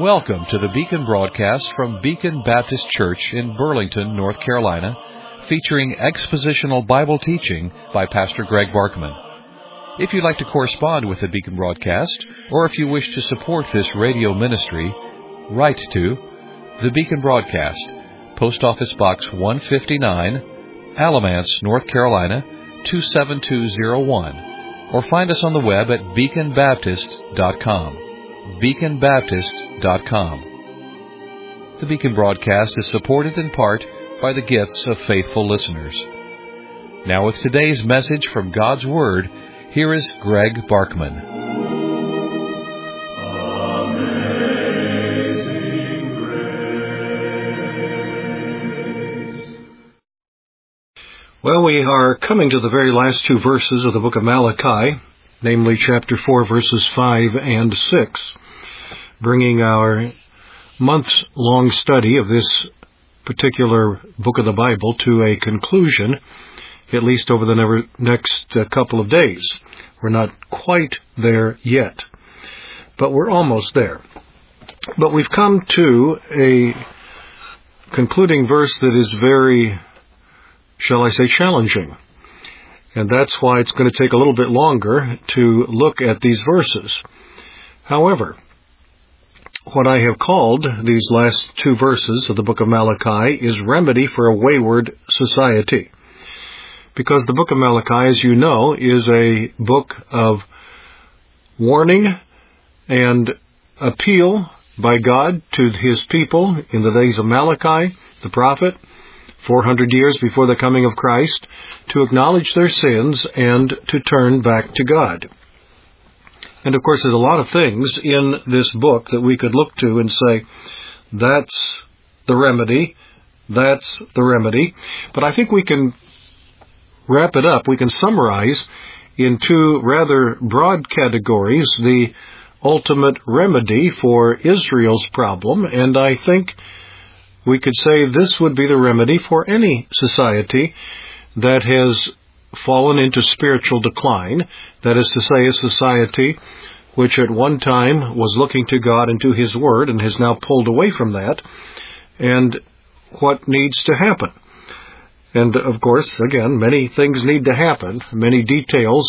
Welcome to the Beacon broadcast from Beacon Baptist Church in Burlington, North Carolina, featuring expositional Bible teaching by Pastor Greg Barkman. If you'd like to correspond with the Beacon broadcast, or if you wish to support this radio ministry, write to the Beacon broadcast, Post Office Box 159, Alamance, North Carolina 27201, or find us on the web at beaconbaptist.com. beaconbaptist.com. The Beacon broadcast is supported in part by the gifts of faithful listeners. Now with today's message from God's Word, here is Greg Barkman. Amazing Grace. Well, we are coming to the very last two verses of the book of Malachi, namely chapter 4, verses 5 and 6, bringing our months-long study of this particular book of the Bible to a conclusion, at least over the next couple of days. We're not quite there yet, but we're almost there. But we've come to a concluding verse that is very, shall I say, challenging. And that's why it's going to take a little bit longer to look at these verses. However, what I have called these last two verses of the book of Malachi is Remedy for a Wayward Society. Because the book of Malachi, as you know, is a book of warning and appeal by God to His people in the days of Malachi, the prophet, 400 years before the coming of Christ, to acknowledge their sins and to turn back to God. And of course, there's a lot of things in this book that we could look to and say, that's the remedy, that's the remedy. But I think we can wrap it up, we can summarize in two rather broad categories the ultimate remedy for Israel's problem, and I think we could say this would be the remedy for any society that has fallen into spiritual decline, that is to say, a society which at one time was looking to God and to His Word and has now pulled away from that, and what needs to happen. And of course, again, many things need to happen, many details,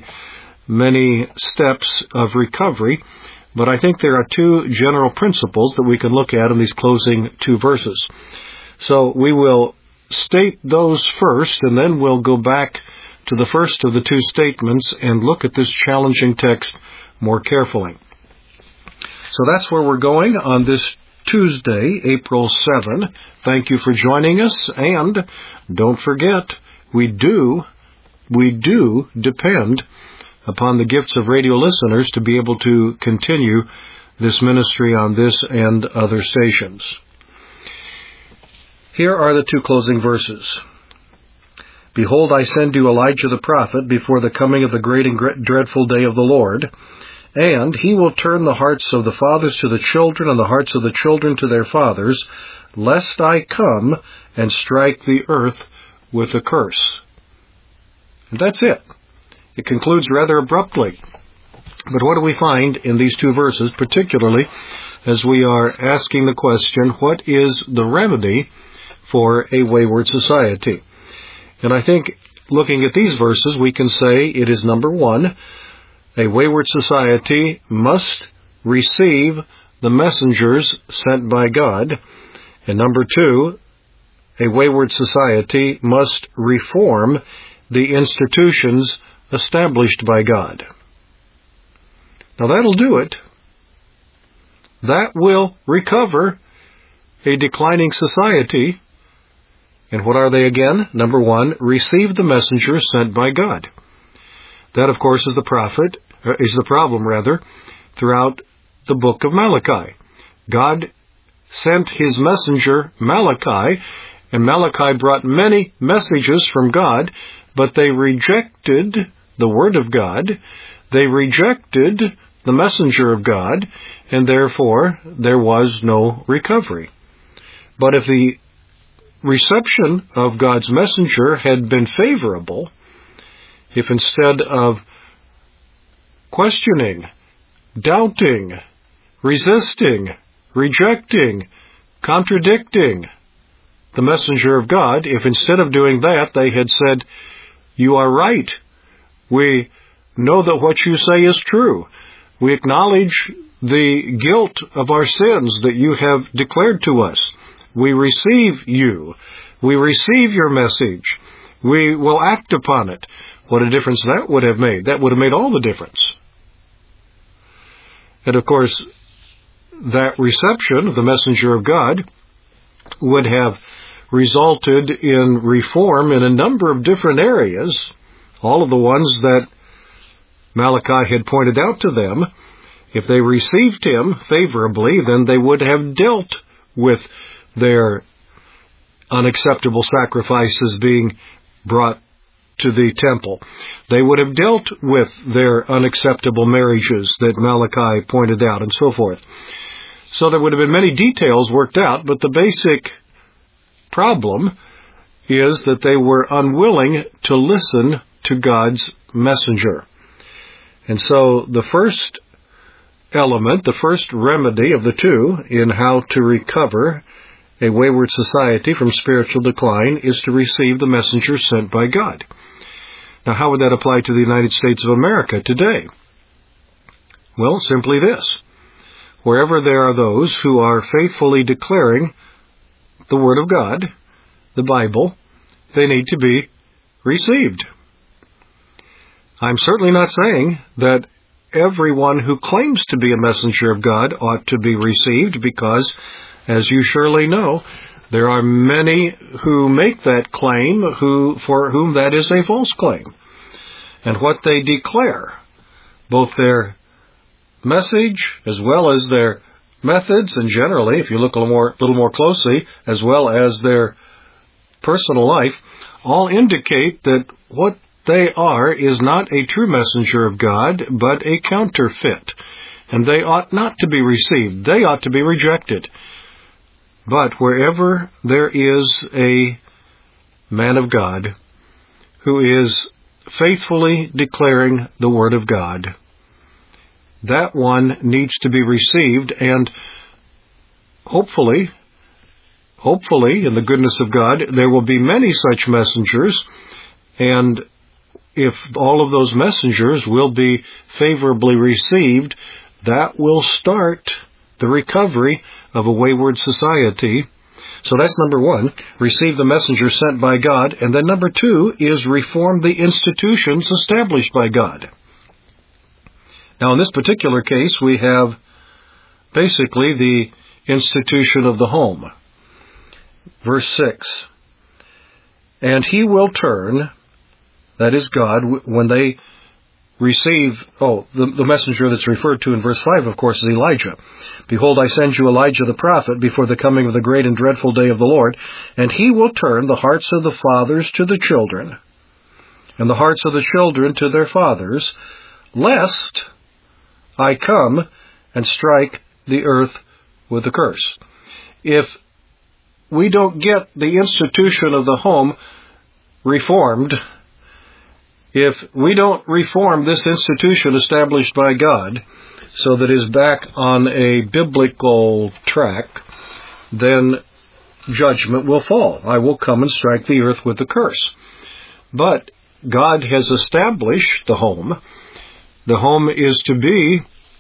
many steps of recovery, but I think there are two general principles that we can look at in these closing two verses. So we will state those first, and then we'll go back to the first of the two statements and look at this challenging text more carefully. So that's where we're going on this Tuesday, April 7. Thank you for joining us, and don't forget, we do depend upon the gifts of radio listeners to be able to continue this ministry on this and other stations. Here are the two closing verses. Behold, I send you Elijah the prophet before the coming of the great and dreadful day of the Lord, and he will turn the hearts of the fathers to the children and the hearts of the children to their fathers, lest I come and strike the earth with a curse. And that's it. It concludes rather abruptly. But what do we find in these two verses, particularly as we are asking the question, what is the remedy for a wayward society? And I think looking at these verses, we can say it is number one, a wayward society must receive the messengers sent by God. And number two, a wayward society must reform the institutions established by God. Now that'll do it. That will recover a declining society. And what are they again? Number one, receive the messengers sent by God. That, of course, is the problem throughout the book of Malachi. God sent His messenger Malachi, and Malachi brought many messages from God, but they rejected the Word of God, they rejected the messenger of God, and therefore there was no recovery. But if the reception of God's messenger had been favorable, if instead of questioning, doubting, resisting, rejecting, contradicting the messenger of God if instead of doing that they had said, "You are right. We know that what you say is true. We acknowledge the guilt of our sins that you have declared to us. We receive you. We receive your message. We will act upon it." What a difference that would have made. That would have made all the difference. And of course, that reception of the messenger of God would have resulted in reform in a number of different areas, all of the ones that Malachi had pointed out to them. If they received him favorably, then they would have dealt with their unacceptable sacrifices being brought to the temple. They would have dealt with their unacceptable marriages that Malachi pointed out, and so forth. So there would have been many details worked out, but the basic problem is that they were unwilling to listen to God's messenger. And so the first element, the first remedy of the two in how to recover a wayward society from spiritual decline is to receive the messenger sent by God. Now, how would that apply to the United States of America today? Well, simply this. Wherever there are those who are faithfully declaring the Word of God, the Bible, they need to be received. I'm certainly not saying that everyone who claims to be a messenger of God ought to be received, because, as you surely know, there are many who make that claim for whom that is a false claim. And what they declare, both their message as well as their methods, and generally, if you look a little more closely, as well as their personal life, all indicate that what they are is not a true messenger of God, but a counterfeit. And they ought not to be received. They ought to be rejected. But wherever there is a man of God who is faithfully declaring the Word of God, that one needs to be received, and hopefully, in the goodness of God, there will be many such messengers, and if all of those messengers will be favorably received, that will start the recovery of a wayward society. So that's number one, receive the messenger sent by God. And then number two is reform the institutions established by God. Now, in this particular case, we have basically the institution of the home. Verse 6, "And he will turn," that is God, when they receive, the messenger that's referred to in verse 5, of course, is Elijah. "Behold, I send you Elijah the prophet before the coming of the great and dreadful day of the Lord, and he will turn the hearts of the fathers to the children, and the hearts of the children to their fathers, lest I come and strike the earth with a curse." If we don't get the institution of the home reformed, if we don't reform this institution established by God so that it is back on a biblical track, then judgment will fall. I will come and strike the earth with a curse. But God has established the home. The home is to be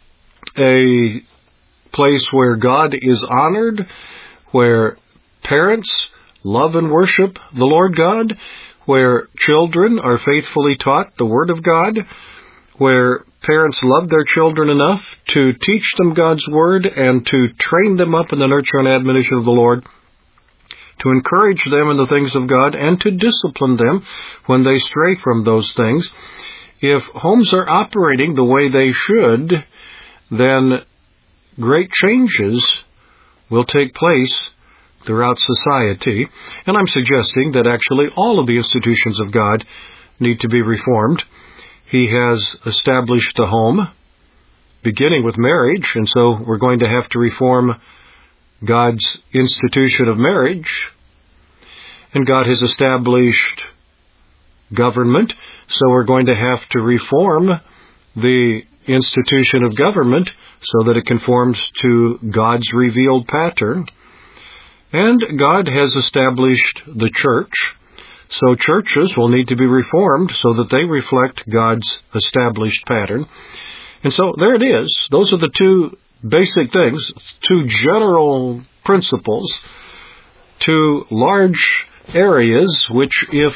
a place where God is honored, where parents love and worship the Lord God, where children are faithfully taught the Word of God, where parents love their children enough to teach them God's Word and to train them up in the nurture and admonition of the Lord, to encourage them in the things of God, and to discipline them when they stray from those things. If homes are operating the way they should, then great changes will take place throughout society. And I'm suggesting that actually all of the institutions of God need to be reformed. He has established the home, beginning with marriage, and so we're going to have to reform God's institution of marriage. And God has established government, so we're going to have to reform the institution of government so that it conforms to God's revealed pattern. And God has established the church, so churches will need to be reformed so that they reflect God's established pattern. And so there it is. Those are the two basic things, two general principles, two large areas which if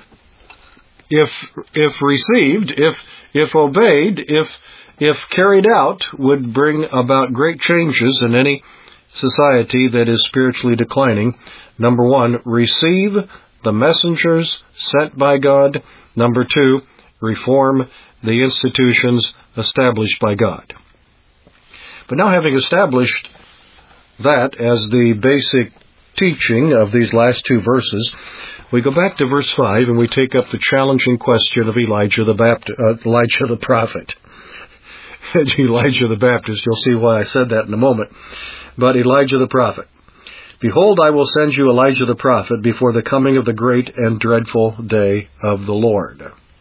received, if obeyed, if carried out, would bring about great changes in any society that is spiritually declining. Number one, receive the messengers sent by God. Number two, reform the institutions established by God. But now, having established that as the basic teaching of these last two verses, we go back to verse 5 and we take up the challenging question of Elijah the prophet. Elijah the Baptist, you'll see why I said that in a moment. But Elijah the prophet. Behold, I will send you Elijah the prophet before the coming of the great and dreadful day of the Lord.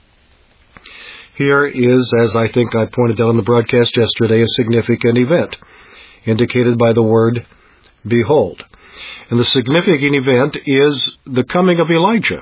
Here is, as I think I pointed out in the broadcast yesterday, a significant event, indicated by the word, behold. And the significant event is the coming of Elijah.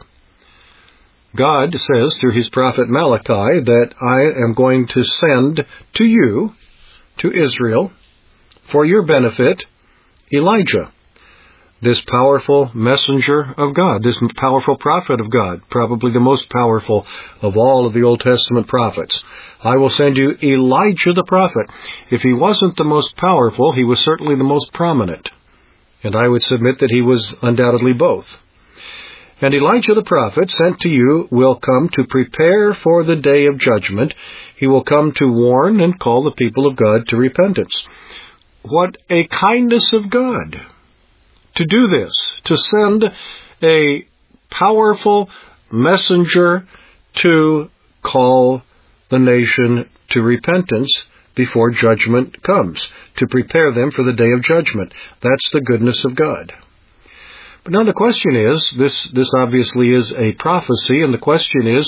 God says through his prophet Malachi that I am going to send to you, to Israel, for your benefit, Elijah, this powerful messenger of God, this powerful prophet of God, probably the most powerful of all of the Old Testament prophets. I will send you Elijah the prophet. If he wasn't the most powerful, he was certainly the most prominent. And I would submit that he was undoubtedly both. And Elijah the prophet, sent to you, will come to prepare for the day of judgment. He will come to warn and call the people of God to repentance. What a kindness of God to do this, to send a powerful messenger to call the nation to repentance before judgment comes, to prepare them for the day of judgment. That's the goodness of God. But now the question is, this obviously is a prophecy, and the question is,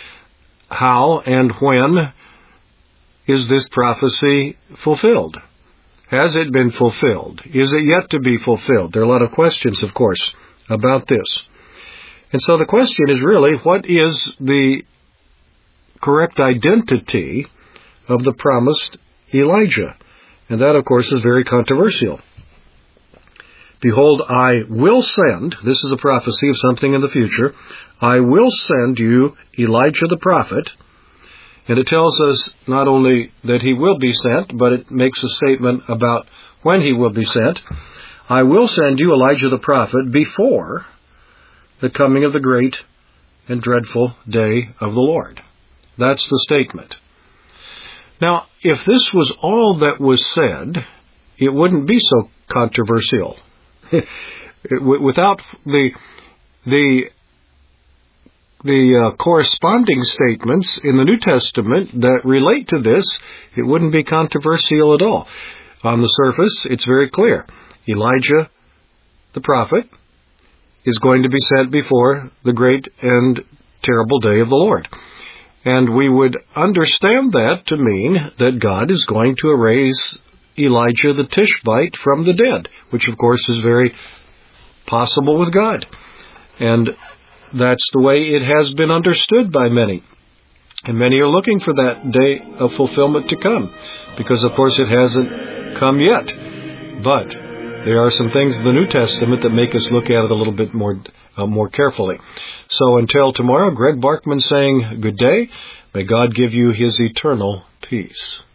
how and when is this prophecy fulfilled? Has it been fulfilled? Is it yet to be fulfilled? There are a lot of questions, of course, about this. And so the question is really, what is the correct identity of the promised Elijah? And that, of course, is very controversial. Behold, I will send, this is a prophecy of something in the future, I will send you Elijah the prophet. And it tells us not only that he will be sent, but it makes a statement about when he will be sent. I will send you Elijah the prophet before the coming of the great and dreadful day of the Lord. That's the statement. Now, if this was all that was said, it wouldn't be so controversial. Without the corresponding statements in the New Testament that relate to this, it wouldn't be controversial at all. On the surface, it's very clear. Elijah, the prophet, is going to be sent before the great and terrible day of the Lord. And we would understand that to mean that God is going to raise Elijah the Tishbite from the dead, which of course is very possible with God. And that's the way it has been understood by many. And many are looking for that day of fulfillment to come, because of course it hasn't come yet. But there are some things in the New Testament that make us look at it a little bit more carefully. So until tomorrow, Greg Barkman saying good day. May God give you his eternal peace.